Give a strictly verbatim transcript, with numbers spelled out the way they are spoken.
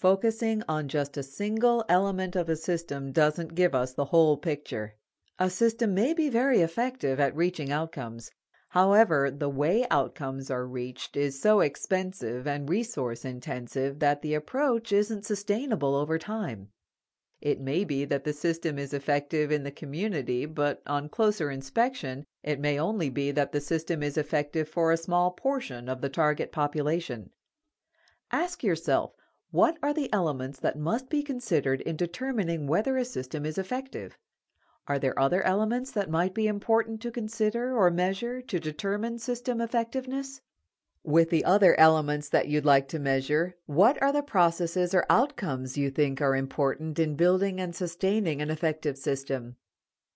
Focusing on just a single element of a system doesn't give us the whole picture. A system may be very effective at reaching outcomes. However, the way outcomes are reached is so expensive and resource intensive that the approach isn't sustainable over time. It may be that the system is effective in the community, but on closer inspection, it may only be that the system is effective for a small portion of the target population. Ask yourself, what are the elements that must be considered in determining whether a system is effective? Are there other elements that might be important to consider or measure to determine system effectiveness? With the other elements that you'd like to measure, what are the processes or outcomes you think are important in building and sustaining an effective system?